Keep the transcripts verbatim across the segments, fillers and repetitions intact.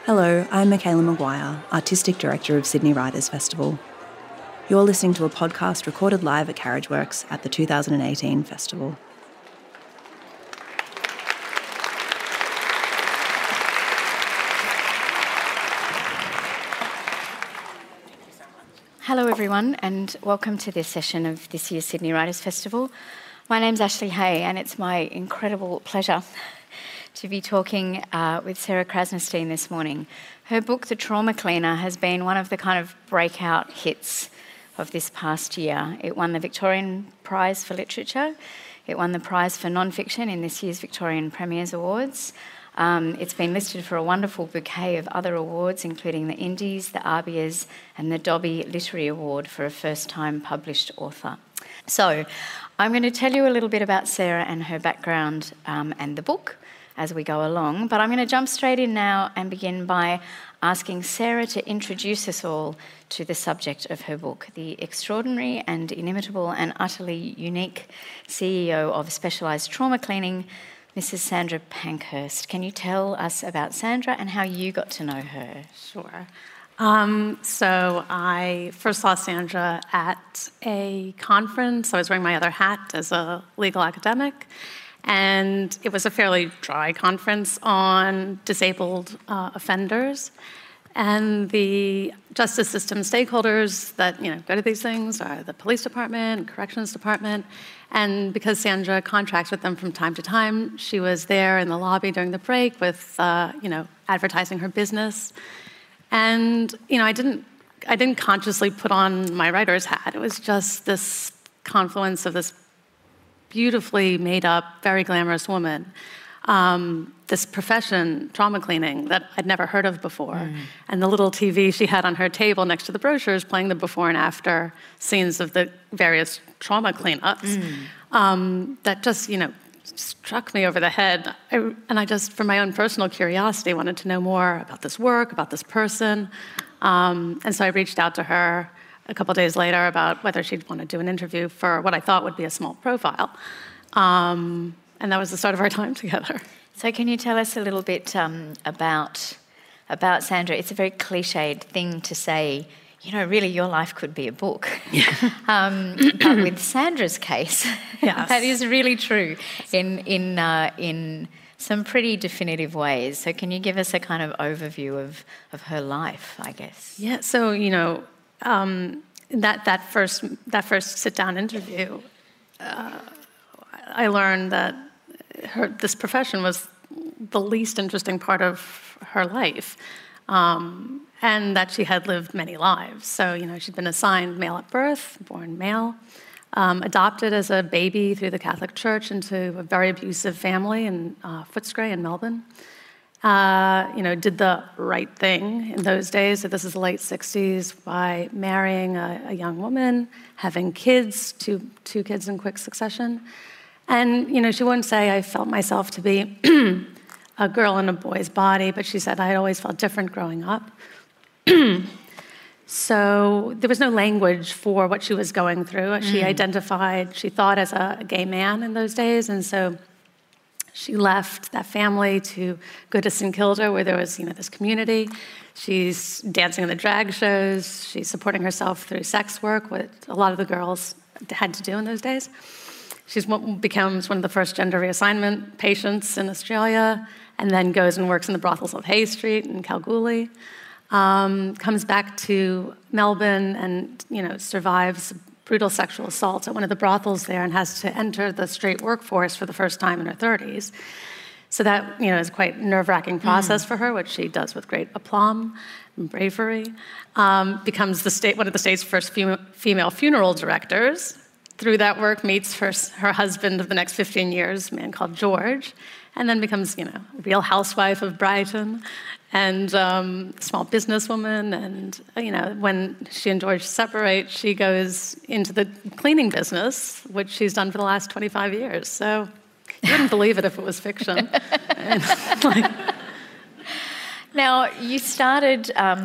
Hello, I'm Michaela Maguire, Artistic Director of Sydney Writers Festival. You're listening to a podcast recorded live at Carriageworks at the two thousand eighteen festival. Hello everyone, and welcome to this session of this year's Sydney Writers Festival. My name's Ashley Hay, and it's my incredible pleasure to be talking uh, with Sarah Krasnostein this morning. Her book, The Trauma Cleaner, has been one of the kind of breakout hits of this past year. It won the Victorian Prize for Literature. It won the prize for non-fiction in this year's Victorian Premiers Awards. Um, it's been listed for a wonderful bouquet of other awards, including the Indies, the Arbias, and the Dobby Literary Award for a first-time published author. So, I'm going to tell you a little bit about Sarah and her background um, and the book as we go along, but I'm going to jump straight in now and begin by asking Sarah to introduce us all to the subject of her book, the extraordinary and inimitable and utterly unique C E O of Specialised Trauma Cleaning, Missus Sandra Pankhurst. Can you tell us about Sandra and how you got to know her? Sure. Um, so I first saw Sandra at a conference. I was wearing my other hat as a legal academic, and it was a fairly dry conference on disabled uh, offenders. And the justice system stakeholders that you know go to these things are the police department, corrections department, and because Sandra contracts with them from time to time, she was there in the lobby during the break with uh, you know advertising her business. And you know I didn't I didn't consciously put on my writer's hat. It was just this confluence of this beautifully made up, very glamorous woman. Um, this profession, trauma cleaning, that I'd never heard of before. Mm. And the little T V she had on her table next to the brochures playing the before and after scenes of the various trauma cleanups. Mm. Um, that just, you know, struck me over the head. I, and I just, for my own personal curiosity, wanted to know more about this work, about this person. Um, and so I reached out to her a couple days later about whether she'd want to do an interview for what I thought would be a small profile. Um, and that was the start of our time together. So can you tell us a little bit um, about, about Sandra? It's a very cliched thing to say, you know, really your life could be a book. Yeah. um, but with Sandra's case, yes. that is really true in, in, uh, in some pretty definitive ways. So can you give us a kind of overview of, of her life, I guess? Yeah, so, you know, Um, that that first that first sit-down interview, uh, I learned that her this profession was the least interesting part of her life, um, and that she had lived many lives. So you know she'd been assigned male at birth, born male, um, adopted as a baby through the Catholic Church into a very abusive family in uh, Footscray in Melbourne. Uh, you know, did the right thing in those days, so this is the late sixties, by marrying a, a young woman, having kids, two, two kids in quick succession. And, you know, she wouldn't say, I felt myself to be a girl in a boy's body, but she said, I had always felt different growing up. So there was no language for what she was going through. Mm. She identified, she thought as a, a gay man in those days, and so she left that family to go to St Kilda, where there was, you know, this community. She's dancing in the drag shows. She's supporting herself through sex work, what a lot of the girls had to do in those days. She's what becomes one of the first gender reassignment patients in Australia, and then goes and works in the brothels of Hay Street in Kalgoorlie. Um, comes back to Melbourne and, you know, survives brutal sexual assault at one of the brothels there and has to enter the straight workforce for the first time in her thirties. So that, you know, is quite a nerve-wracking process mm. for her, which she does with great aplomb and bravery. Um, becomes the state, one of the state's first fem- female funeral directors. Through that work, meets her, her husband of the next fifteen years, a man called George, and then becomes, you know, a real housewife of Brighton and um, small businesswoman. And, you know, when she and George separate, she goes into the cleaning business, which she's done for the last twenty-five years. So you wouldn't believe it if it was fiction. and, like... Now, you started um,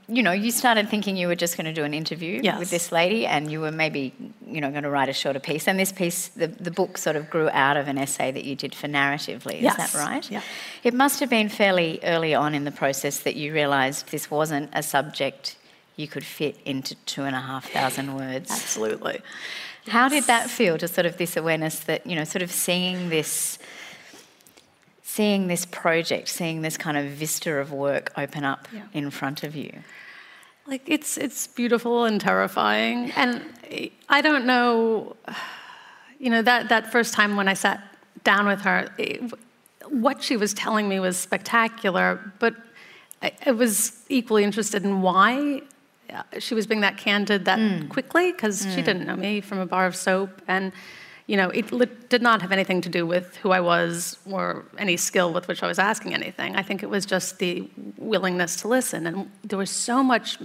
you know, you started thinking you were just going to do an interview Yes. with this lady, and you were maybe, you know, going to write a shorter piece. And this piece, the, the book sort of grew out of an essay that you did for Narratively. Is Yes. that right? Yeah. It must have been fairly early on in the process that you realised this wasn't a subject you could fit into two and a half thousand words. Absolutely. How did that feel, just sort of this awareness that, you know, sort of seeing this, seeing this project, seeing this kind of vista of work open up Yeah. in front of you? Like, it's it's beautiful and terrifying. And I don't know, you know, that, that first time when I sat down with her, it, what she was telling me was spectacular, but I, I was equally interested in why she was being that candid that mm. quickly, because mm. she didn't know me from a bar of soap. And, you know, it li- did not have anything to do with who I was or any skill with which I was asking anything. I think it was just the willingness to listen. And there was so much,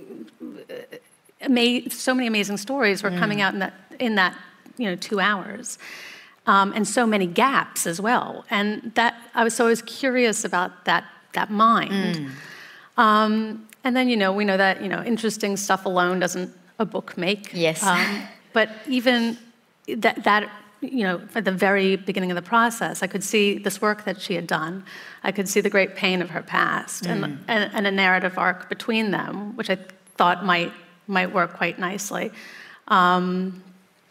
ama- so many amazing stories were mm. coming out in that, in that, you know, two hours. Um, and so many gaps as well. And that, I was so I was curious about that, that mind. Mm. Um, And then, you know, we know that, you know, interesting stuff alone doesn't a book make. Yes. Um, but even that, that, you know, at the very beginning of the process, I could see this work that she had done. I could see the great pain of her past mm. and, and, and a narrative arc between them, which I thought might might work quite nicely. Um,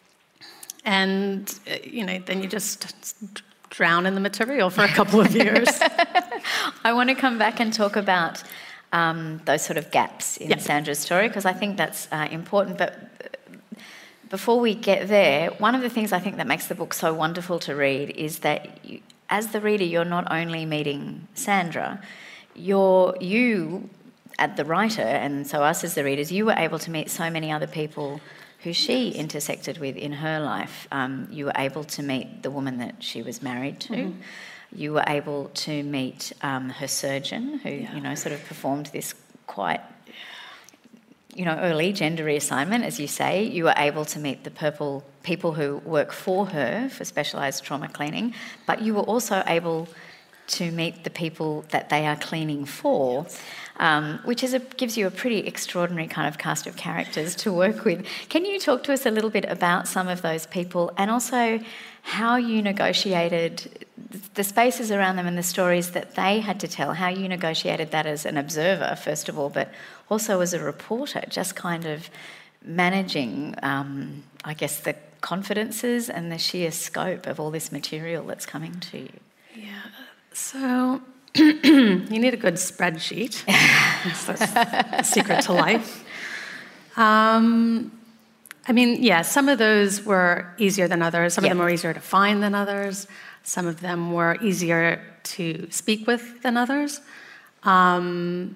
and, you know, then you just drown in the material for a couple of years. I want to come back and talk about Um, those sort of gaps in yep. Sandra's story, because I think that's uh, important. But before we get there, one of the things I think that makes the book so wonderful to read is that you, as the reader, you're not only meeting Sandra, you're, you, as the writer, and so us as the readers, you were able to meet so many other people who she intersected with in her life. Um, you were able to meet the woman that she was married to. Mm-hmm. You were able to meet um, her surgeon, who, yeah. you know, sort of performed this quite, you know, early gender reassignment, as you say. You were able to meet the purple people who work for her for specialised trauma cleaning, but you were also able to meet the people that they are cleaning for, um, which is a, gives you a pretty extraordinary kind of cast of characters to work with. Can you talk to us a little bit about some of those people, and also how you negotiated the spaces around them and the stories that they had to tell, how you negotiated that as an observer, first of all, but also as a reporter, just kind of managing, um, I guess, the confidences and the sheer scope of all this material that's coming to you? Yeah, so you need a good spreadsheet. That's the secret to life. Um, I mean, yeah, some of those were easier than others. Some yep. of them were easier to find than others. Some of them were easier to speak with than others. Um,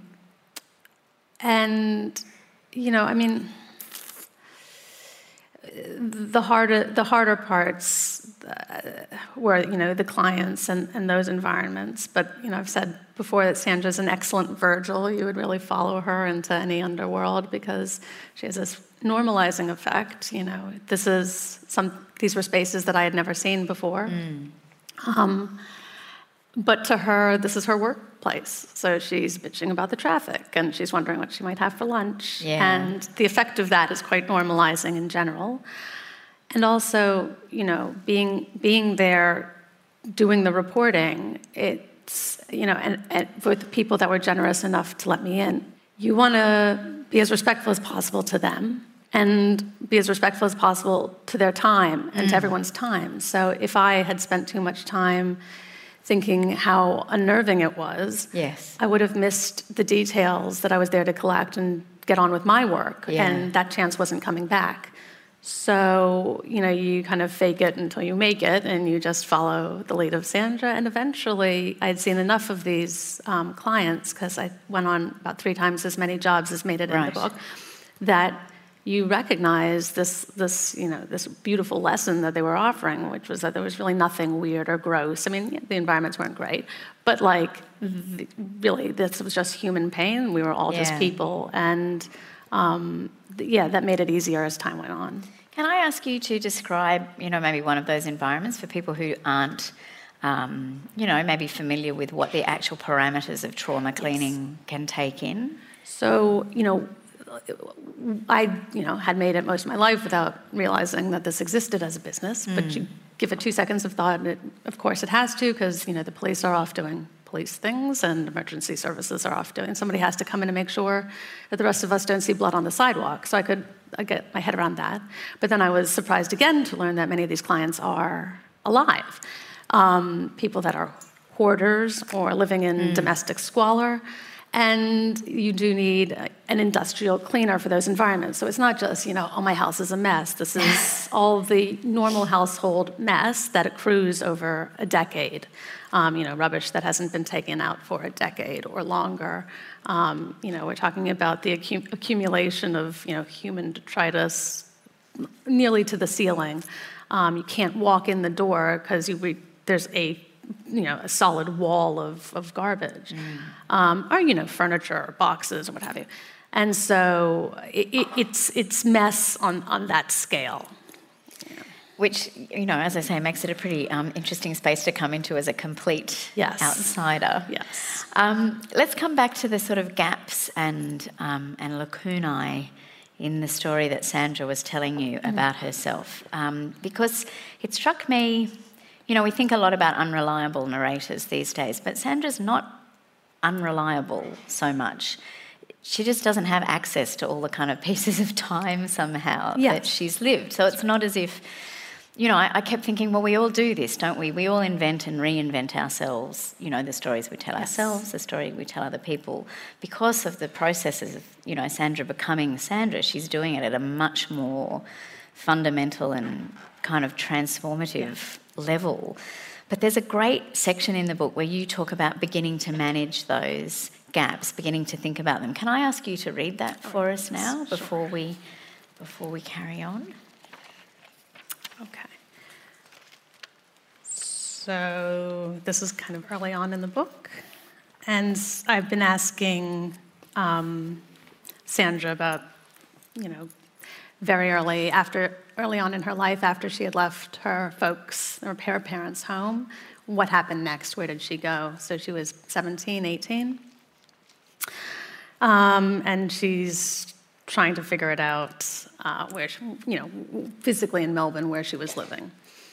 and, you know, I mean, the harder, the harder parts uh, were, you know, the clients and, and those environments. But, you know, I've said before that Sandra's an excellent Virgil. You would really follow her into any underworld because she has this normalizing effect. You know, this is some, these were spaces that I had never seen before. Mm. Um, but to her, this is her workplace. So she's bitching about the traffic, and she's wondering what she might have for lunch. Yeah. And the effect of that is quite normalizing in general. And also, you know, being being there, doing the reporting, it's, you know, and, and with people that were generous enough to let me in, you want to be as respectful as possible to them, and be as respectful as possible to their time and mm. to everyone's time. So if I had spent too much time thinking how unnerving it was, yes. I would have missed the details that I was there to collect and get on with my work, yeah. and that chance wasn't coming back. So, you know, you kind of fake it until you make it, and you just follow the lead of Sandra. And eventually, I'd seen enough of these um, clients, because I went on about three times as many jobs as made it right. in the book, that you recognize this, this, you know, this beautiful lesson that they were offering, which was that there was really nothing weird or gross. I mean, the environments weren't great, but like, the, really, this was just human pain. We were all yeah. just people, and um, yeah, that made it easier as time went on. Can I ask you to describe, you know, maybe one of those environments for people who aren't, um, you know, maybe familiar with what the actual parameters of trauma cleaning yes. can take in? So, you know, I, you know, had made it most of my life without realizing that this existed as a business, mm. but you give it two seconds of thought, and it, of course it has to, because, you know, the police are off doing police things and emergency services are off doing. Somebody has to come in and make sure that the rest of us don't see blood on the sidewalk. So I could I get my head around that. But then I was surprised again to learn that many of these clients are alive. Um, people that are hoarders or living in mm. domestic squalor. And you do need an industrial cleaner for those environments. So it's not just, you know, oh, my house is a mess. This is all the normal household mess that accrues over a decade. Um, you know, rubbish that hasn't been taken out for a decade or longer. Um, you know, we're talking about the accu- accumulation of, you know, human detritus nearly to the ceiling. Um, you can't walk in the door because you re- there's a you know, a solid wall of, of garbage, mm. um, or, you know, furniture or boxes or what have you. And so it, it, it's it's mess on, on that scale. Yeah. Which, you know, as I say, makes it a pretty um, interesting space to come into as a complete yes. outsider. Yes. Um, let's come back to the sort of gaps and um, and lacunae in the story that Sandra was telling you mm. about herself, um, because it struck me. You know, we think a lot about unreliable narrators these days, but Sandra's not unreliable so much. She just doesn't have access to all the kind of pieces of time somehow yeah. that she's lived. So it's not as if, you know, I, I kept thinking, well, we all do this, don't we? We all invent and reinvent ourselves, you know, the stories we tell yes. ourselves, the story we tell other people. Because of the processes of, you know, Sandra becoming Sandra, she's doing it at a much more fundamental and kind of transformative yeah. level. But there's a great section in the book where you talk about beginning to manage those gaps, beginning to think about them. Can I ask you to read that for us now before we before we carry on? Okay. So this is kind of early on in the book, and I've been asking um, Sandra about, you know, very early after early on in her life, after she had left her folks, her parents' home, what happened next? Where did she go? So she was seventeen, eighteen. Um, and she's trying to figure it out uh, where, she, you know, physically in Melbourne, where she was living.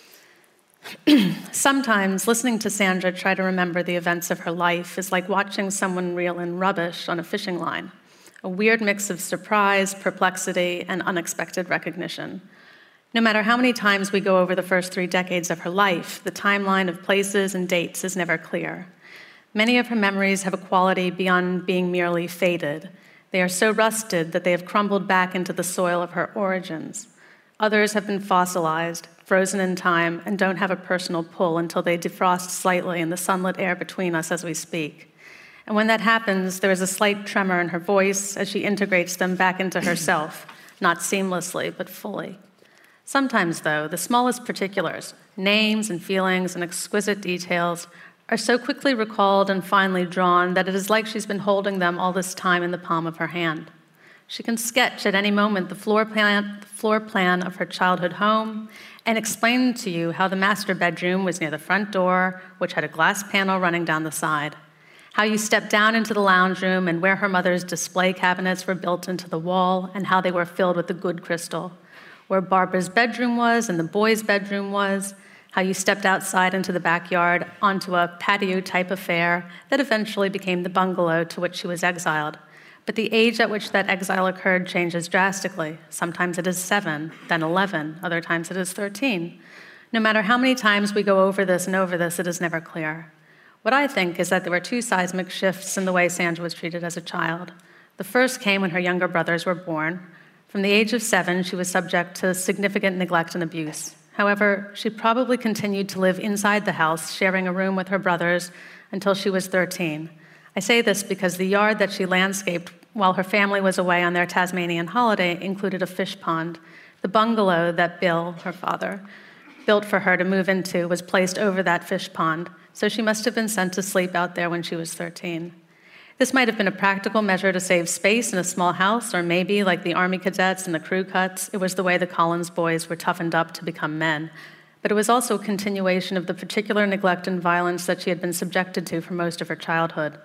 Sometimes listening to Sandra try to remember the events of her life is like watching someone reel in rubbish on a fishing line, a weird mix of surprise, perplexity, and unexpected recognition. No matter how many times we go over the first three decades of her life, the timeline of places and dates is never clear. Many of her memories have a quality beyond being merely faded. They are so rusted that they have crumbled back into the soil of her origins. Others have been fossilized, frozen in time, and don't have a personal pull until they defrost slightly in the sunlit air between us as we speak. And when that happens, there is a slight tremor in her voice as she integrates them back into herself, not seamlessly, but fully. Sometimes, though, the smallest particulars, names and feelings and exquisite details, are so quickly recalled and finely drawn that it is like she's been holding them all this time in the palm of her hand. She can sketch at any moment the floor plan, the floor plan of her childhood home and explain to you how the master bedroom was near the front door, which had a glass panel running down the side, how you stepped down into the lounge room and where her mother's display cabinets were built into the wall and how they were filled with the good crystal, where Barbara's bedroom was and the boys' bedroom was, how you stepped outside into the backyard onto a patio-type affair that eventually became the bungalow to which she was exiled. But the age at which that exile occurred changes drastically. Sometimes it is seven, then eleven, other times it is thirteen. No matter how many times we go over this and over this, it is never clear. What I think is that there were two seismic shifts in the way Sandra was treated as a child. The first came when her younger brothers were born. From the age of seven, she was subject to significant neglect and abuse. However, she probably continued to live inside the house, sharing a room with her brothers until she was thirteen. I say this because the yard that she landscaped while her family was away on their Tasmanian holiday included a fish pond. The bungalow that Bill, her father, built for her to move into was placed over that fish pond, so she must have been sent to sleep out there when she was thirteen. This might have been a practical measure to save space in a small house, or maybe, like the Army cadets and the crew cuts, it was the way the Collins boys were toughened up to become men. But it was also a continuation of the particular neglect and violence that she had been subjected to for most of her childhood.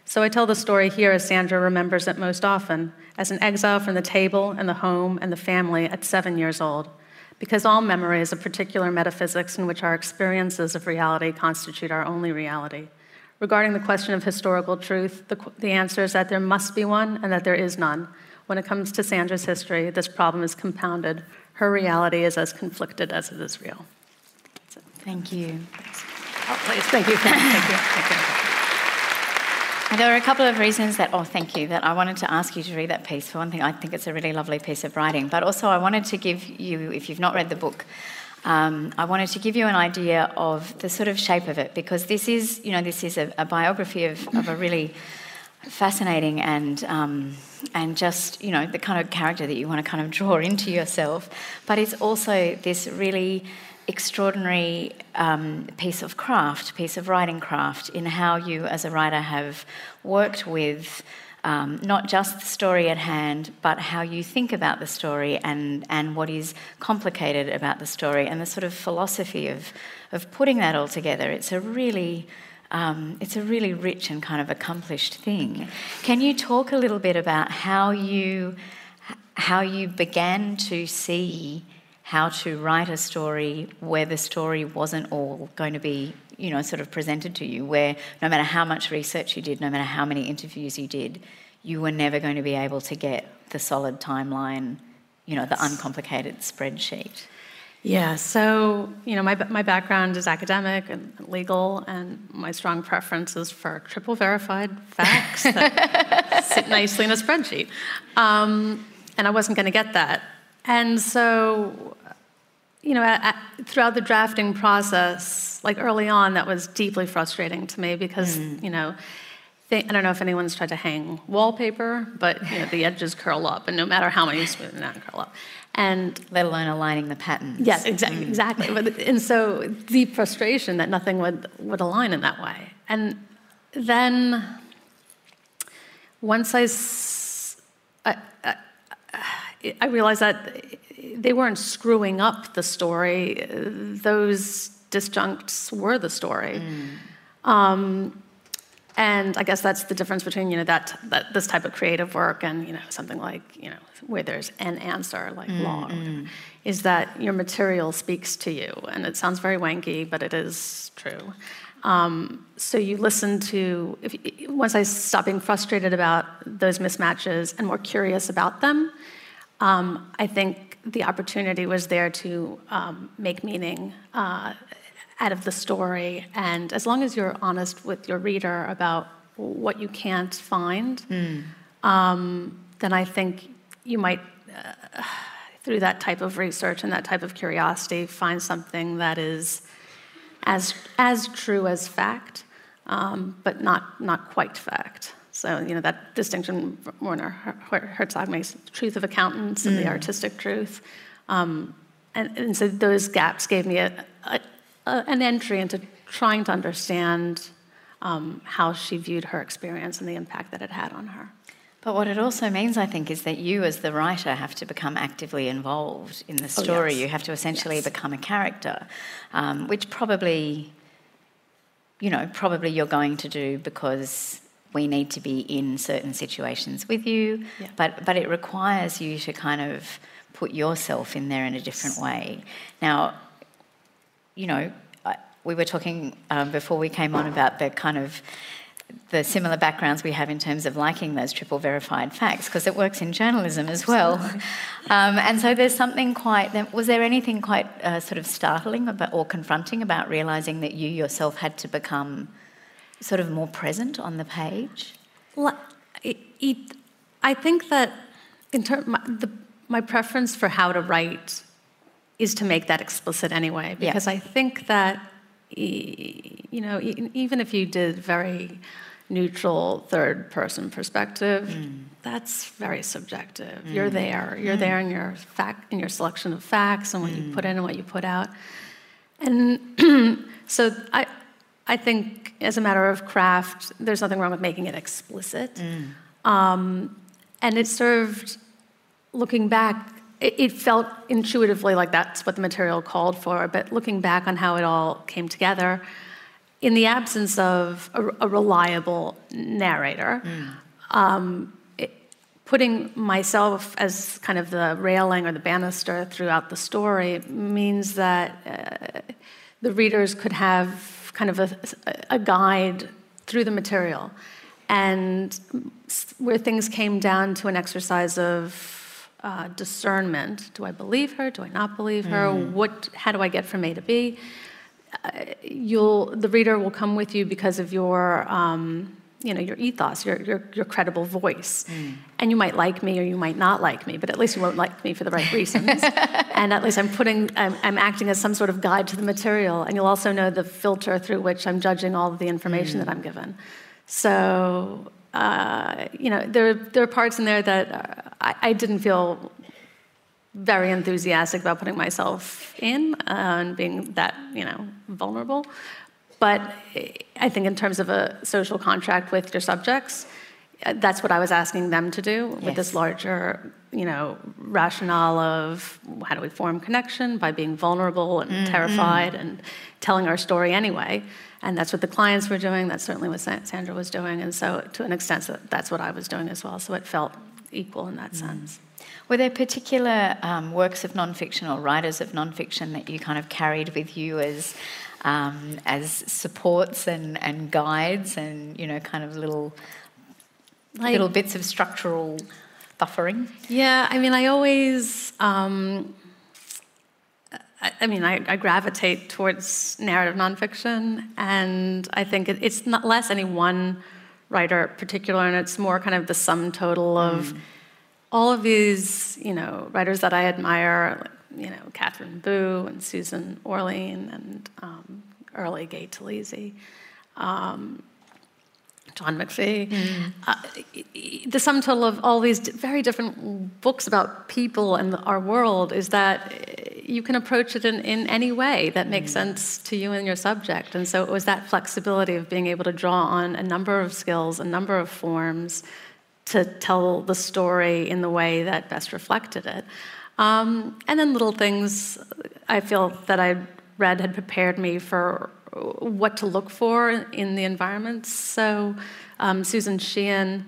So I tell the story here as Sandra remembers it most often, as an exile from the table and the home and the family at seven years old, because all memory is a particular metaphysics in which our experiences of reality constitute our only reality. Regarding the question of historical truth, the, the answer is that there must be one and that there is none. When it comes to Sandra's history, this problem is compounded. Her reality is as conflicted as it is real. Thank you. Oh, please, thank you. Thank you. Thank you. And there are a couple of reasons that, oh, thank you, that I wanted to ask you to read that piece. For one thing, I think it's a really lovely piece of writing, but also I wanted to give you, if you've not read the book, um, I wanted to give you an idea of the sort of shape of it, because this is, you know, this is a, a biography of, of a really fascinating and um, and just, you know, the kind of character that you want to kind of draw into yourself, but it's also this really extraordinary um, piece of craft, piece of writing craft, in how you as a writer have worked with um, not just the story at hand, but how you think about the story and, and what is complicated about the story and the sort of philosophy of, of putting that all together. It's a really um, it's a really rich and kind of accomplished thing. Can you talk a little bit about how you how you began to see how to write a story where the story wasn't all going to be, you know, sort of presented to you, where no matter how much research you did, no matter how many interviews you did, you were never going to be able to get the solid timeline, you know, the uncomplicated spreadsheet? Yeah, so, you know, my my background is academic and legal, and my strong preference is for triple verified facts that sit nicely in a spreadsheet. Um, and I wasn't going to get that. And so, you know, at, at, throughout the drafting process, like early on, that was deeply frustrating to me because, mm. you know, they, I don't know if anyone's tried to hang wallpaper, but, you know, the edges curl up, and no matter how many you smooth them out, curl up. And let alone aligning the patterns. Yes, exactly, mm. exactly. But, and so deep frustration that nothing would, would align in that way. And then once I, I, I I realized that they weren't screwing up the story. Those disjuncts were the story. Mm. Um, and I guess that's the difference between, you know, that, that this type of creative work and, you know, something like, you know, where there's an answer, like mm, law, mm. is that your material speaks to you. And it sounds very wanky, but it is true. Um, so you listen to, if, once I stopped being frustrated about those mismatches and more curious about them, Um, I think the opportunity was there to um, make meaning uh, out of the story. And as long as you're honest with your reader about what you can't find, mm. um, then I think you might, uh, through that type of research and that type of curiosity, find something that is as as true as fact, um, but not not quite fact. So, you know, that distinction Werner Herzog makes, the truth of accountants and mm. the artistic truth. Um, and, and so those gaps gave me a, a, a, an entry into trying to understand um, how she viewed her experience and the impact that it had on her. But what it also means, I think, is that you as the writer have to become actively involved in the story. Oh, yes. You have to essentially yes. become a character, um, which probably, you know, probably you're going to do because we need to be in certain situations with you, yeah. but but it requires you to kind of put yourself in there in a different way. Now, you know, I, we were talking um, before we came on about the kind of the similar backgrounds we have in terms of liking those triple verified facts, because it works in journalism as well. Um, and so there's something quite, was there anything quite uh, sort of startling about, or confronting about realising that you yourself had to become sort of more present on the page? Well, it, it, I think that in term, my, the, my preference for how to write is to make that explicit anyway, because yeah. I think that, you know, even if you did very neutral third-person perspective, mm. that's very subjective. Mm. You're there. You're mm. there in your fact, in your selection of facts and what mm. you put in and what you put out. And so I. I think, as a matter of craft, there's nothing wrong with making it explicit. Mm. Um, and it served, looking back, it, it felt intuitively like that's what the material called for, but looking back on how it all came together, in the absence of a, a reliable narrator, mm. um, it, putting myself as kind of the railing or the banister throughout the story means that uh, the readers could have kind of a, a guide through the material. And where things came down to an exercise of uh, discernment, do I believe her? Do I not believe her? Mm. What? How do I get from A to B? Uh, you'll the reader will come with you because of your, um, you know, your ethos, your your, your credible voice. Mm. And you might like me or you might not like me, but at least you won't like me for the right reasons. And at least I'm putting, I'm, I'm acting as some sort of guide to the material. And you'll also know the filter through which I'm judging all of the information mm. that I'm given. So, uh, you know, there, there are parts in there that uh, I, I didn't feel very enthusiastic about putting myself in uh, and being that, you know, vulnerable. But I think in terms of a social contract with your subjects, that's what I was asking them to do with yes. this larger, you know, rationale of how do we form connection by being vulnerable and mm-hmm. terrified and telling our story anyway. And that's what the clients were doing. That's certainly what Sandra was doing. And so to an extent, that's what I was doing as well. So it felt equal in that mm. sense. Were there particular um, works of nonfiction or writers of nonfiction that you kind of carried with you as um, as supports and, and guides and, you know, kind of little, like, little bits of structural buffering? Yeah, I mean, I always... Um, I mean, I, I gravitate towards narrative nonfiction, and I think it, it's not less any one writer in particular, and it's more kind of the sum total of mm. all of these, you know, writers that I admire, you know, Catherine Boo and Susan Orlean and um, early Gay Talese, um, John McPhee. Mm. Uh, the sum total of all these very different books about people and our world is that you can approach it in, in any way that makes mm. sense to you and your subject. And so it was that flexibility of being able to draw on a number of skills, a number of forms to tell the story in the way that best reflected it. Um, and then little things I feel that I read had prepared me for what to look for in the environments. So um, Susan Sheehan,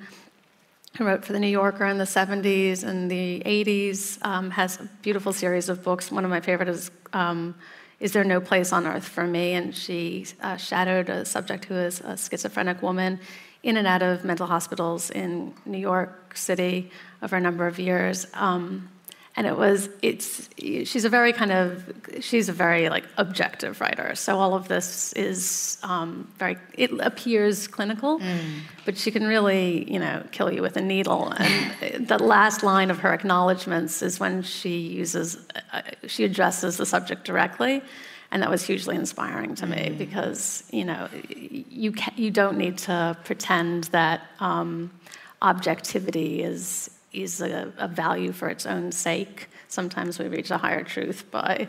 who wrote for The New Yorker in the seventies and the eighties, um, has a beautiful series of books. One of my favorite is um, Is There No Place on Earth for Me? And she uh, shadowed a subject who is a schizophrenic woman in and out of mental hospitals in New York City over a number of years. Um, And it was, it's, she's a very kind of, she's a very like objective writer. So all of this is um, very, it appears clinical, mm. but she can really, you know, kill you with a needle. And the last line of her acknowledgments is when she uses, uh, she addresses the subject directly. And that was hugely inspiring to mm. me because, you know, you can, you don't need to pretend that um, objectivity is, is a, a value for its own sake. Sometimes we reach a higher truth by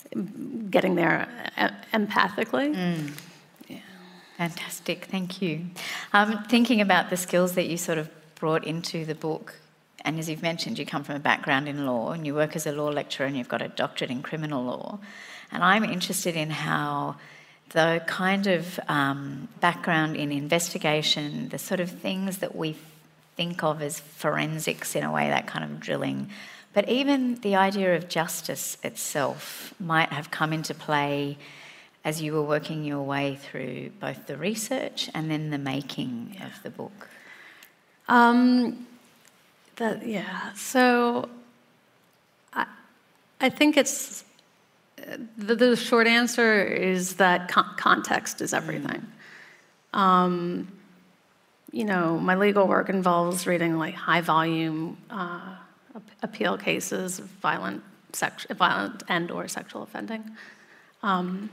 getting there empathically. Mm. Yeah. Fantastic, thank you. Um, thinking about the skills that you sort of brought into the book, and as you've mentioned, you come from a background in law and you work as a law lecturer and you've got a doctorate in criminal law. And I'm interested in how the kind of um, background in investigation, the sort of things that we think of as forensics in a way, that kind of drilling. But even the idea of justice itself might have come into play as you were working your way through both the research and then the making yeah. of the book. Um, that, yeah, so I, I think it's, the, the short answer is that con- context is everything. Mm. Um, You know, my legal work involves reading like high-volume uh, appeal cases of violent, sex, violent and or sexual offending, um,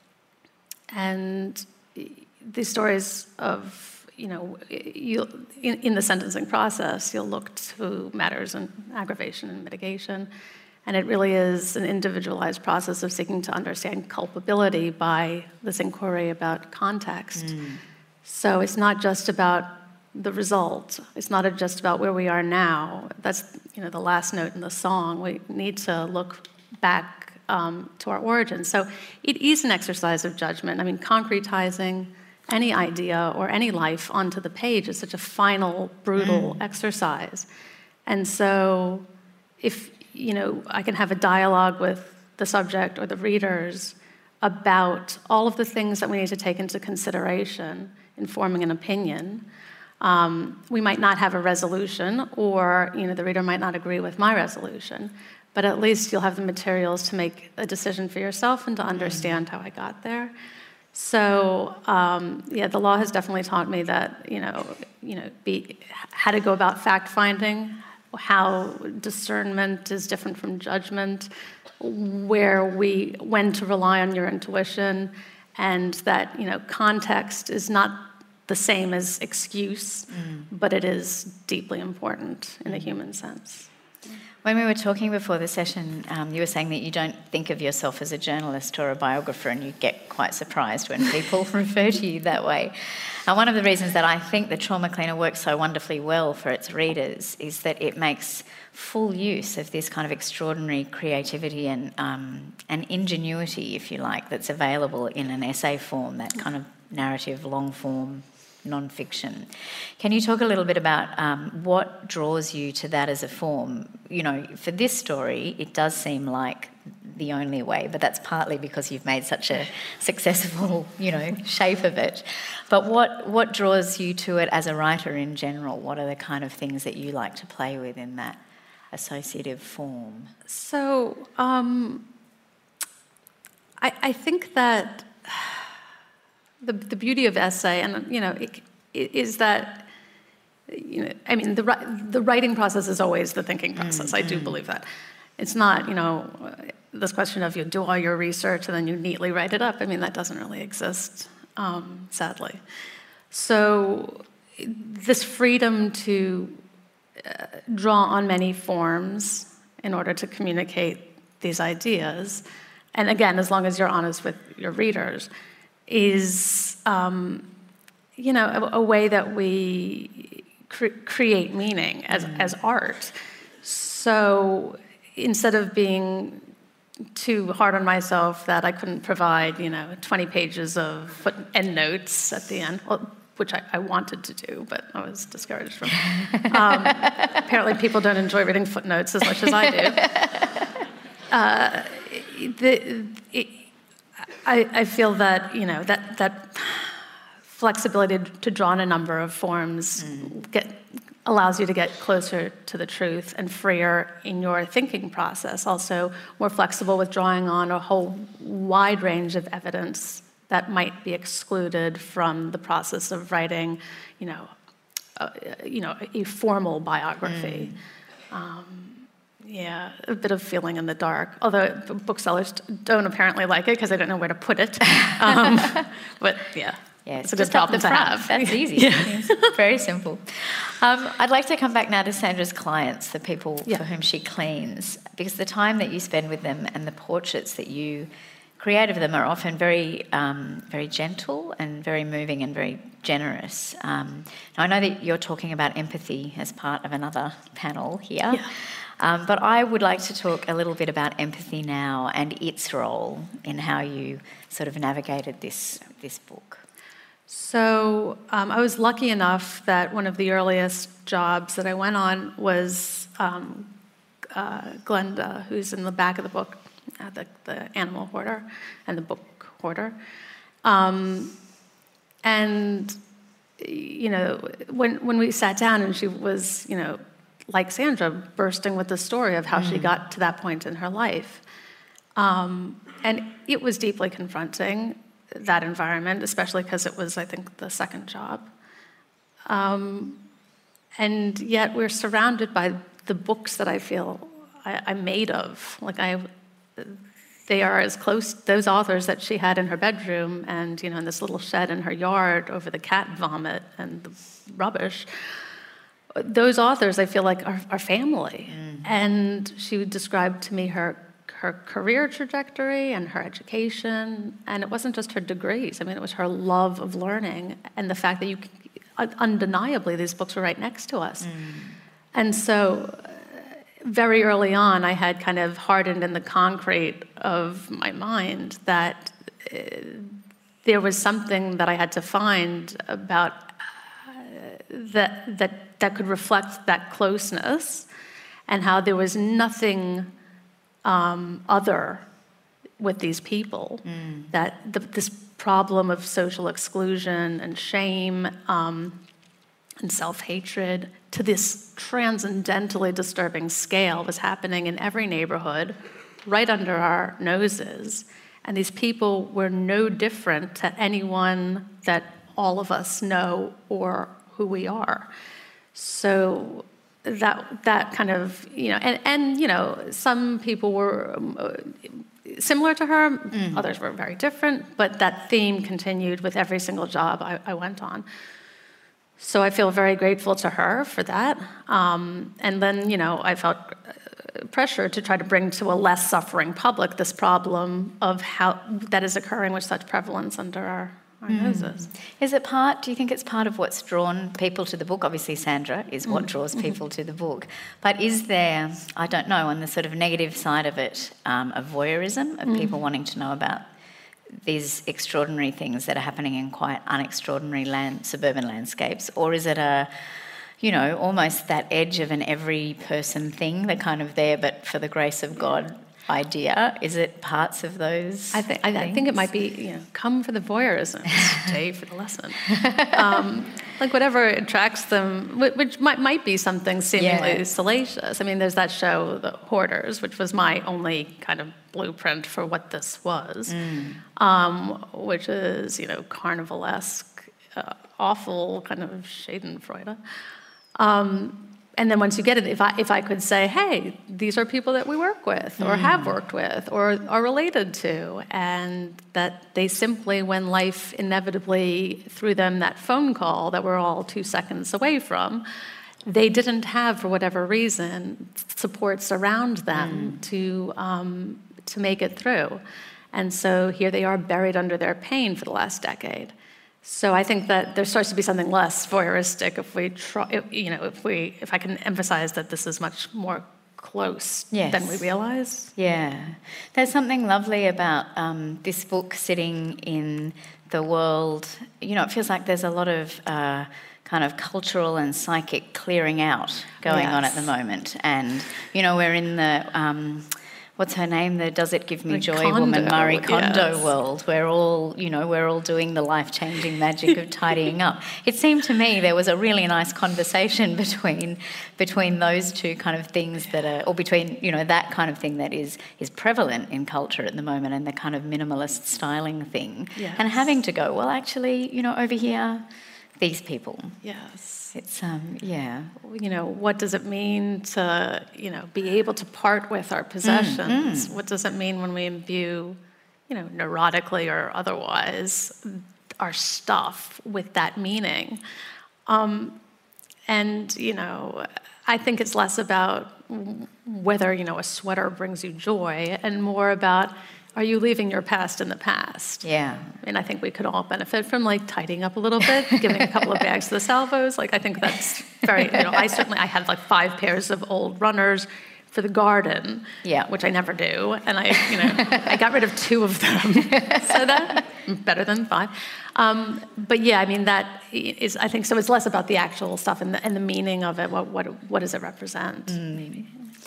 and these stories of, you know, you in, in the sentencing process, you'll look to matters in aggravation and mitigation, and it really is an individualized process of seeking to understand culpability by this inquiry about context. Mm. So it's not just about the result. It's not just about where we are now. That's, you know, the last note in the song. We need to look back um, to our origins. So it is an exercise of judgment. I mean, concretizing any idea or any life onto the page is such a final, brutal mm. exercise. And so if, you know, I can have a dialogue with the subject or the readers about all of the things that we need to take into consideration in forming an opinion, um, we might not have a resolution, or, you know, the reader might not agree with my resolution, but at least you'll have the materials to make a decision for yourself and to understand how I got there. So, um, yeah, the law has definitely taught me that, you know, you know, be, how to go about fact-finding, how discernment is different from judgment, where we, when to rely on your intuition, and that, you know, context is not the same as excuse, mm. but it is deeply important in a human sense. When we were talking before the session, um, you were saying that you don't think of yourself as a journalist or a biographer, and you get quite surprised when people refer to you that way. And one of the reasons that I think the Trauma Cleaner works so wonderfully well for its readers is that it makes full use of this kind of extraordinary creativity and um, and ingenuity, if you like, that's available in an essay form, that kind of narrative, long form, non-fiction. Can you talk a little bit about um, what draws you to that as a form? You know, for this story, it does seem like the only way, but that's partly because you've made such a successful, you know, shape of it. But what what draws you to it as a writer in general? What are the kind of things that you like to play with in that associative form? So um, I, I think that the the beauty of essay, and you know, it, it is that, you know, I mean, the the writing process is always the thinking process. Mm-hmm. I do believe that. It's not, you know, this question of you do all your research and then you neatly write it up. I mean, that doesn't really exist, um, sadly. So this freedom to uh, draw on many forms in order to communicate these ideas, and again, as long as you're honest with your readers, is, um, you know, a, a way that we cre- create meaning as, mm. as art. So instead of being too hard on myself that I couldn't provide, you know, twenty pages of foot endnotes at the end, well, which I, I wanted to do, but I was discouraged from. Um, apparently people don't enjoy reading footnotes as much as I do. Uh, the, it, I, I feel that, you know, that, that flexibility to draw on a number of forms mm. get, allows you to get closer to the truth and freer in your thinking process. Also more flexible with drawing on a whole wide range of evidence that might be excluded from the process of writing, you know, uh, you know, a formal biography. Mm. Um, Yeah, a bit of feeling in the dark, although booksellers don't apparently like it because they don't know where to put it. Um, but yeah, yeah, it's a good problem to have. That's easy. Yeah. It's very simple. Um, I'd like to come back now to Sandra's clients, the people yeah. for whom she cleans, because the time that you spend with them and the portraits that you create of them are often very, um, very gentle and very moving and very generous. Um, now I know that you're talking about empathy as part of another panel here. Yeah. Um, but I would like to talk a little bit about empathy now and its role in how you sort of navigated this this book. So um, I was lucky enough that one of the earliest jobs that I went on was um, uh, Glenda, who's in the back of the book, uh, the, the animal hoarder and the book hoarder. Um, and, you know, when when we sat down and she was, you know, like Sandra, bursting with the story of how mm. she got to that point in her life. Um, and it was deeply confronting, that environment, especially because it was, I think, the second job. Um, and yet we're surrounded by the books that I feel I, I'm made of. Like I, they are as close, those authors that she had in her bedroom and, you know, in this little shed in her yard over the cat vomit and the rubbish. Those authors, I feel like, are, are family. Mm. And she would describe to me her her career trajectory and her education, and it wasn't just her degrees. I mean, it was her love of learning and the fact that you, undeniably, these books were right next to us. Mm. And so, very early on, I had kind of hardened in the concrete of my mind that uh, there was something that I had to find about uh, that that that could reflect that closeness, and how there was nothing um, other with these people. Mm. That the, this problem of social exclusion and shame um, and self-hatred to this transcendentally disturbing scale was happening in every neighborhood, right under our noses. And these people were no different to anyone that all of us know or who we are. So that that kind of, you know, and, and you know, some people were um, similar to her, mm. others were very different, but that theme continued with every single job I, I went on. So I feel very grateful to her for that. Um, and then, you know, I felt pressure to try to bring to a less suffering public this problem of how that is occurring with such prevalence under our, our mm. noses. Is it part, do you think it's part of what's drawn people to the book? Obviously, Sandra is what mm. draws people mm-hmm. to the book. But is there, I don't know, on the sort of negative side of it, um, a voyeurism of mm. people wanting to know about these extraordinary things that are happening in quite unextraordinary land, suburban landscapes? Or is it a, you know, almost that edge of an every person thing, the kind of there but for the grace of God idea? Is it parts of those I think I, I think it might be, you know, come for the voyeurism, stay for the lesson. Um, like whatever attracts them, which might might be something seemingly yeah. salacious. I mean, there's that show, The Hoarders, which was my only kind of blueprint for what this was, mm. um, which is, you know, carnivalesque, uh, awful kind of Schadenfreude. Um, and then once you get it, if I if I could say, hey, these are people that we work with, or mm. have worked with, or are related to, and that they simply, when life inevitably threw them that phone call that we're all two seconds away from, they didn't have, for whatever reason, supports around them mm. to um, to make it through. And so here they are buried under their pain for the last decade. So I think that there starts to be something less voyeuristic if we try, you know, if we, if I can emphasize that this is much more close yes. than we realize. Yeah, there's something lovely about um, this book sitting in the world. You know, it feels like there's a lot of uh, kind of cultural and psychic clearing out going yes. on at the moment, and you know, we're in the. Um, What's her name? The Does It Give Me the Joy Kondo, woman, Marie Kondo yes. world. We're all, you know, we're all doing the life-changing magic of tidying up. It seemed to me there was a really nice conversation between between those two kind of things that are, or between, you know, that kind of thing that is is prevalent in culture at the moment, and the kind of minimalist styling thing, yes. and having to go, well, actually, you know, over here, these people. Yes. It's, um, yeah. You know, what does it mean to, you know, be able to part with our possessions? Mm, mm. What does it mean when we imbue, you know, neurotically or otherwise, our stuff with that meaning? Um, and, you know, I think it's less about whether, you know, a sweater brings you joy, and more about, are you leaving your past in the past? Yeah. And I think we could all benefit from, like, tidying up a little bit, giving a couple of bags to the salvos. Like, I think that's very, you know, I certainly, I had like five pairs of old runners for the garden, yeah. which I never do. And I, you know, I got rid of two of them. So that, better than five. Um, but yeah, I mean, that is, I think, so it's less about the actual stuff and the, and the meaning of it. What, what, what does it represent, mm. maybe?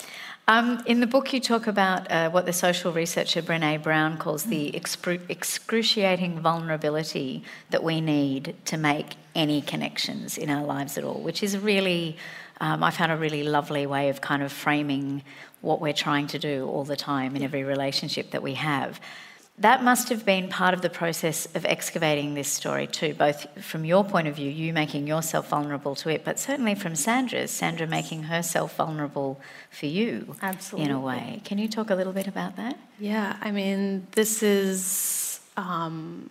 Um, in the book, you talk about uh, what the social researcher Brené Brown calls the excru- excruciating vulnerability that we need to make any connections in our lives at all, which is really, um, I found a really lovely way of kind of framing what we're trying to do all the time in every relationship that we have. That must have been part of the process of excavating this story too, both from your point of view, you making yourself vulnerable to it, but certainly from Sandra's, Sandra making herself vulnerable for you. Absolutely. In a way. Can you talk a little bit about that? Yeah, I mean, this is, um,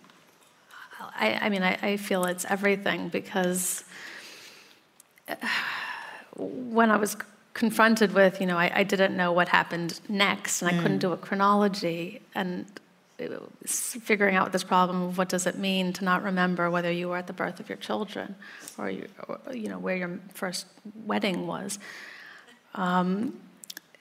I, I mean, I, I feel it's everything, because when I was confronted with, you know, I, I didn't know what happened next, and I mm. couldn't do a chronology, and figuring out this problem of what does it mean to not remember whether you were at the birth of your children, or, you, or you know, where your first wedding was. Um,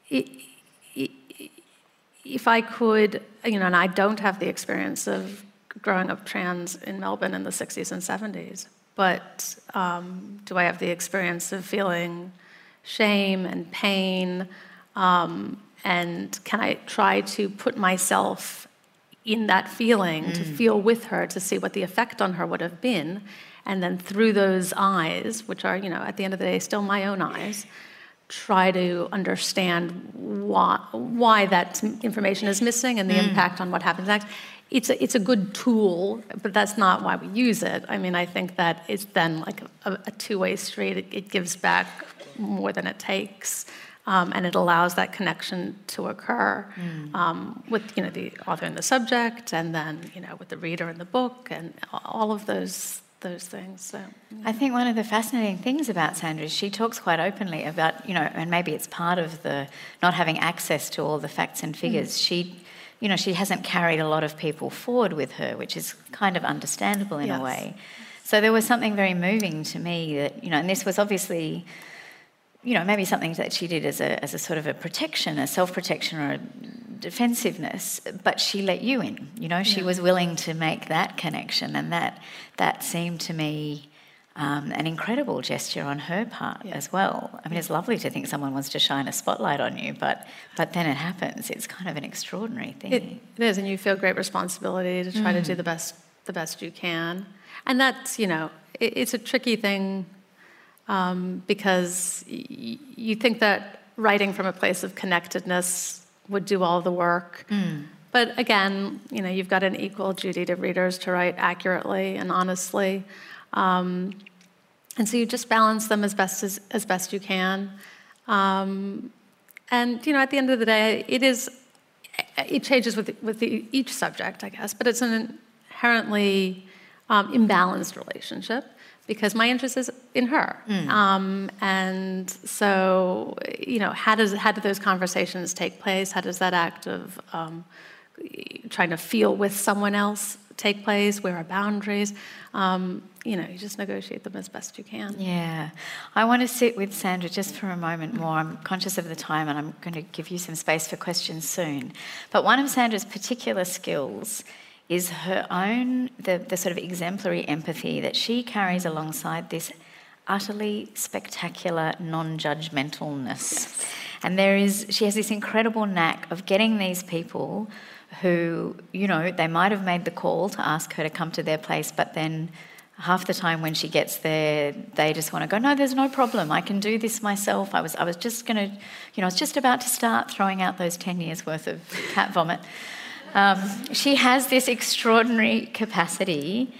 if I could, you know, and I don't have the experience of growing up trans in Melbourne in the sixties and seventies, but um, do I have the experience of feeling shame and pain, um, and can I try to put myself in that feeling, mm. to feel with her, to see what the effect on her would have been, and then through those eyes, which are, you know, at the end of the day, still my own eyes, try to understand why, why that information is missing and the mm. impact on what happens next. It's a, it's a good tool, but that's not why we use it. I mean, I think that it's then like a, a two-way street. It, it gives back more than it takes, um, and it allows that connection to occur mm. um, with, you know, the author and the subject, and then, you know, with the reader and the book, and all of those those things. So, yeah. I think one of the fascinating things about Sandra is she talks quite openly about, you know, and maybe it's part of the not having access to all the facts and figures. Mm. She, you know, she hasn't carried a lot of people forward with her, which is kind of understandable in yes. a way. So there was something very moving to me that, you know, and this was obviously, you know, maybe something that she did as a as a sort of a protection, a self-protection or a defensiveness, but she let you in, you know, she yeah. was willing to make that connection, and that that seemed to me um, an incredible gesture on her part yeah. as well. I mean, it's lovely to think someone wants to shine a spotlight on you, but but then it happens. It's kind of an extraordinary thing. It, it is, and you feel great responsibility to try mm. to do the best the best you can. And that's, you know, it, it's a tricky thing um, because y- you think that writing from a place of connectedness would do all the work. Mm. But again, you know, you've got an equal duty to readers to write accurately and honestly. Um, and so you just balance them as best as, as best you can. Um, and, you know, at the end of the day, it is, it changes with, with the, each subject, I guess, but it's an inherently um, imbalanced relationship, because my interest is in her. Mm. Um, and so, you know, how does how do those conversations take place? How does that act of um, trying to feel with someone else take place? Where are boundaries? Um, you know, you just negotiate them as best you can. Yeah. I want to sit with Sandra just for a moment more. I'm conscious of the time, and I'm going to give you some space for questions soon. But one of Sandra's particular skills is her own, the, the sort of exemplary empathy that she carries alongside this utterly spectacular non-judgmentalness. Yes. And there is, she has this incredible knack of getting these people who, you know, they might have made the call to ask her to come to their place, but then half the time when she gets there, they just want to go, no, there's no problem. I can do this myself. I was, I was just going to, you know, I was just about to start throwing out those ten years worth of cat vomit. Um, she has this extraordinary capacity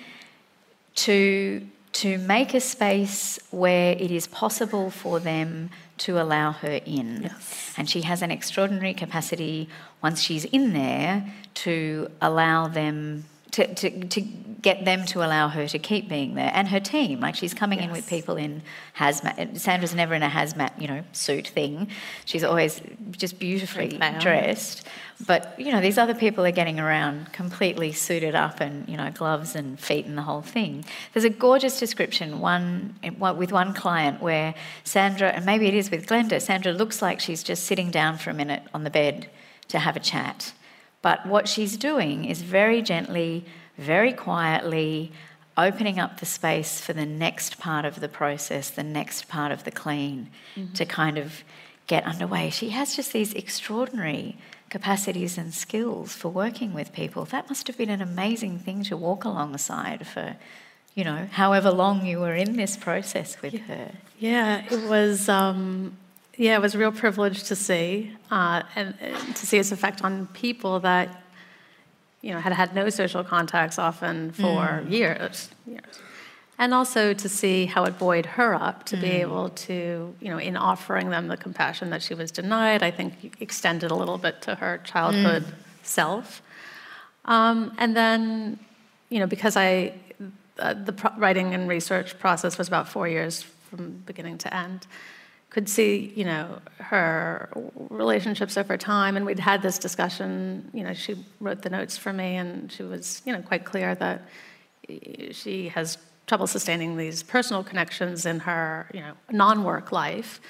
to, to make a space where it is possible for them to allow her in. Yes. And she has an extraordinary capacity, once she's in there, to allow them, to, to, to get them to allow her to keep being there. And her team, like she's coming yes. in with people in hazmat. Sandra's never in a hazmat, you know, suit thing. She's always just beautifully dressed. But, you know, these other people are getting around completely suited up and, you know, gloves and feet and the whole thing. There's a gorgeous description one with one client where Sandra, and maybe it is with Glenda, Sandra looks like she's just sitting down for a minute on the bed to have a chat. But what she's doing is very gently, very quietly opening up the space for the next part of the process, the next part of the clean, mm-hmm. to kind of get underway. She has just these extraordinary capacities and skills for working with people. That must have been an amazing thing to walk alongside for, you know, however long you were in this process with yeah. her. Yeah, it was, um, yeah, it was a real privilege to see, uh, and, and to see its effect on people that, you know, had had no social contacts often for mm. years, years. And also to see how it buoyed her up to mm. be able to, you know, in offering them the compassion that she was denied, I think extended a little bit to her childhood mm. self. Um, and then, you know, because I, uh, the pro- writing and research process was about four years from beginning to end, could see, you know, her relationships over time, and we'd had this discussion, you know, she wrote the notes for me, and she was, you know, quite clear that she has trouble sustaining these personal connections in her, you know, non-work life.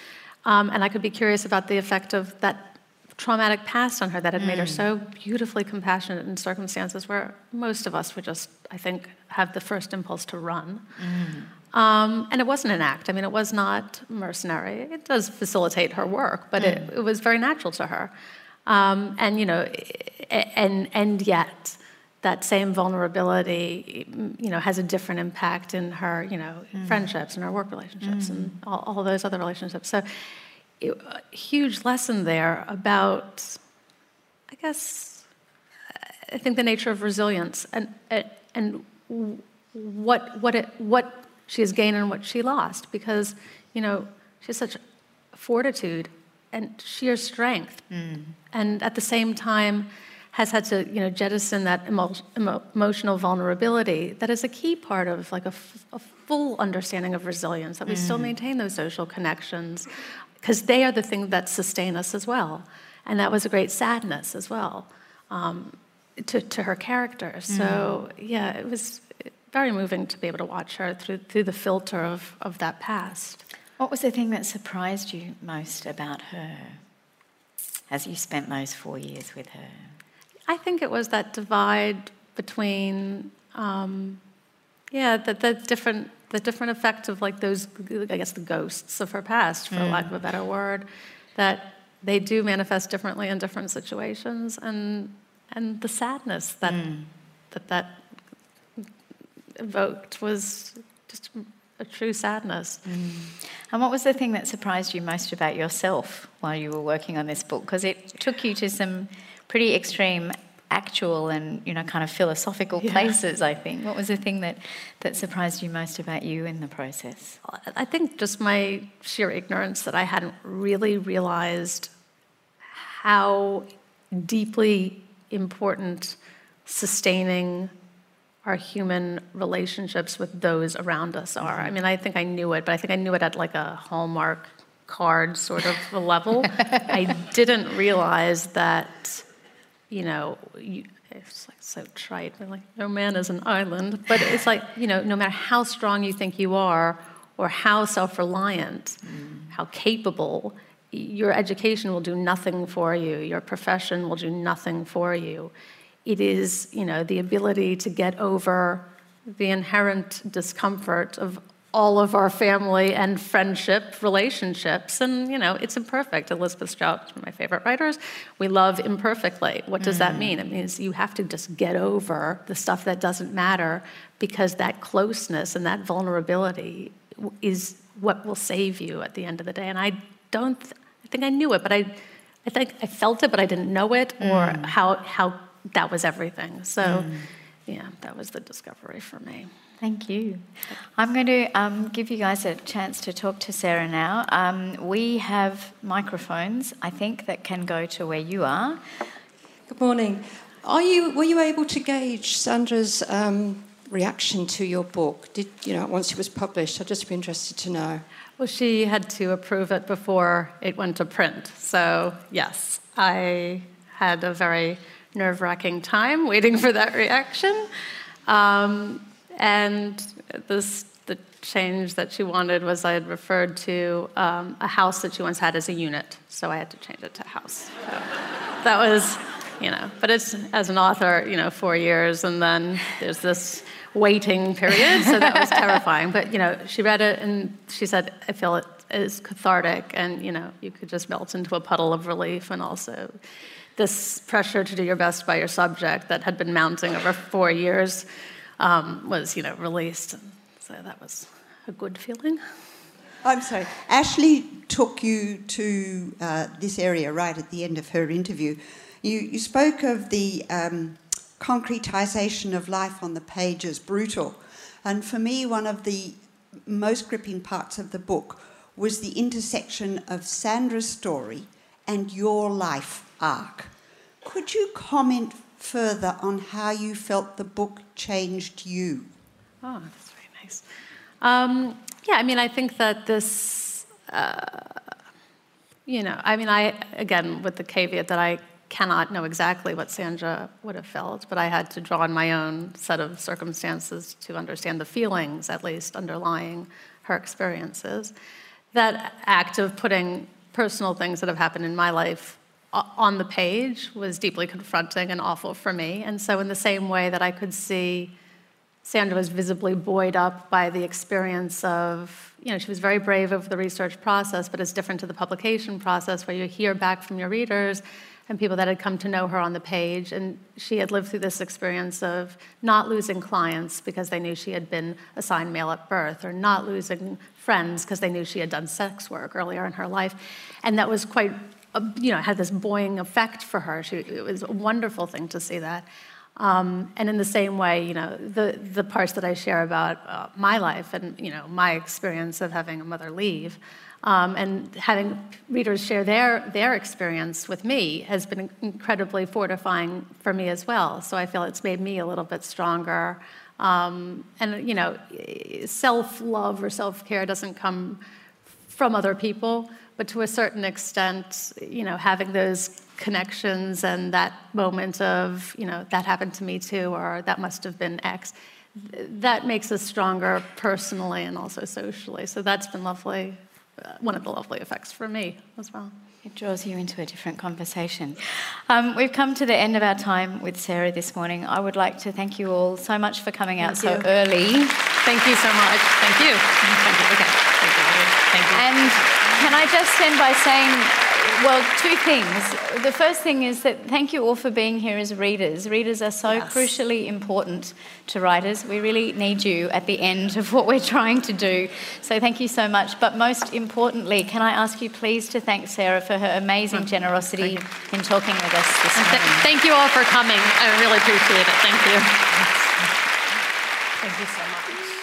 Um, and I could be curious about the effect of that traumatic past on her that had mm. made her so beautifully compassionate in circumstances where most of us would just, I think, have the first impulse to run. Mm. Um, and it wasn't an act. I mean, it was not mercenary. It does facilitate her work, but mm. it, it was very natural to her. Um, and, you know, and, and yet that same vulnerability, you know, has a different impact in her, you know, mm. friendships and her work relationships mm. and all, all those other relationships. So it, a huge lesson there about, I guess, I think the nature of resilience and and what what it what she has gained and what she lost, because, you know, she has such fortitude and sheer strength, mm. and at the same time has had to, you know, jettison that emo- emo- emotional vulnerability that is a key part of like a, f- a full understanding of resilience, that we mm. still maintain those social connections, because they are the thing that sustain us as well. And that was a great sadness as well, um, to, to her character. Mm. So yeah, it was very moving to be able to watch her through through the filter of, of that past. What was the thing that surprised you most about her as you spent those four years with her? I think it was that divide between, um, yeah, the, the different the different effects of like those, I guess, the ghosts of her past, for mm. lack of a better word, that they do manifest differently in different situations, and and the sadness that mm. that that evoked was just a true sadness. Mm. And what was the thing that surprised you most about yourself while you were working on this book? Because it took you to some pretty extreme actual and, you know, kind of philosophical yeah. places, I think. What was the thing that, that surprised you most about you in the process? I think just my sheer ignorance that I hadn't really realized how deeply important sustaining our human relationships with those around us are. Mm-hmm. I mean, I think I knew it, but I think I knew it at like a Hallmark card sort of a level. I didn't realize that, you know, you, it's like so trite. We're like, no man is an island. But it's like, you know, no matter how strong you think you are or how self-reliant, mm. how capable, your education will do nothing for you. Your profession will do nothing for you. It is, you know, the ability to get over the inherent discomfort of all of our family and friendship relationships. And, you know, it's imperfect. Elizabeth Strout, one of my favorite writers, we love imperfectly. What does mm. that mean? It means you have to just get over the stuff that doesn't matter, because that closeness and that vulnerability is what will save you at the end of the day. And I don't, th- I think I knew it, but I, I think I felt it, but I didn't know it, or mm. how, how that was everything. So, mm. yeah, that was the discovery for me. Thank you. I'm going to um, give you guys a chance to talk to Sarah now. Um, we have microphones, I think, that can go to where you are. Good morning. Are you were you able to gauge Sandra's um, reaction to your book? Did you know once it was published? I'd just be interested to know. Well, she had to approve it before it went to print. So yes, I had a very nerve-wracking time waiting for that reaction. Um, And this, the change that she wanted was I had referred to um, a house that she once had as a unit, so I had to change it to house. So that was, you know, but it's, as an author, you know, four years, and then there's this waiting period, so that was terrifying. But, you know, she read it, and she said, I feel it is cathartic, and, you know, you could just melt into a puddle of relief, and also this pressure to do your best by your subject that had been mounting over four years Um, was, you know, released. And so that was a good feeling. I'm sorry. Ashley took you to uh, this area right at the end of her interview. You, you spoke of the um, concretisation of life on the page as brutal. And for me, one of the most gripping parts of the book was the intersection of Sandra's story and your life arc. Could you comment further on how you felt the book changed you? Oh, that's very nice. Um, yeah, I mean, I think that this, uh, you know, I mean, I, again, with the caveat that I cannot know exactly what Sandra would have felt, but I had to draw on my own set of circumstances to understand the feelings, at least, underlying her experiences. That act of putting personal things that have happened in my life on the page was deeply confronting and awful for me. And so in the same way that I could see Sandra was visibly buoyed up by the experience of, you know, she was very brave over the research process, but it's different to the publication process where you hear back from your readers and people that had come to know her on the page. And she had lived through this experience of not losing clients because they knew she had been assigned male at birth, or not losing friends because they knew she had done sex work earlier in her life. And that was quite, you know, had this buoying effect for her. She, it was a wonderful thing to see that. Um, and in the same way, you know, the, the parts that I share about uh, my life and, you know, my experience of having a mother leave, um, and having readers share their, their experience with me has been incredibly fortifying for me as well. So I feel it's made me a little bit stronger. Um, and, you know, self-love or self-care doesn't come from other people, but to a certain extent, you know, having those connections and that moment of, you know, that happened to me too, or that must have been X, that makes us stronger personally and also socially. So that's been lovely, uh, one of the lovely effects for me as well. It draws you into a different conversation. Um, we've come to the end of our time with Sarah this morning. I would like to thank you all so much for coming out Thank so you. early. Thank you so much. Thank you. Thank you. Okay. Thank you. Thank you. And can I just end by saying, well, two things. The first thing is that thank you all for being here as readers. Readers are so Yes. crucially important to writers. We really need you at the end of what we're trying to do. So thank you so much. But most importantly, can I ask you please to thank Sarah for her amazing generosity in talking with us this And morning. th- thank you all for coming. I really appreciate it. Thank you. Thank you so much.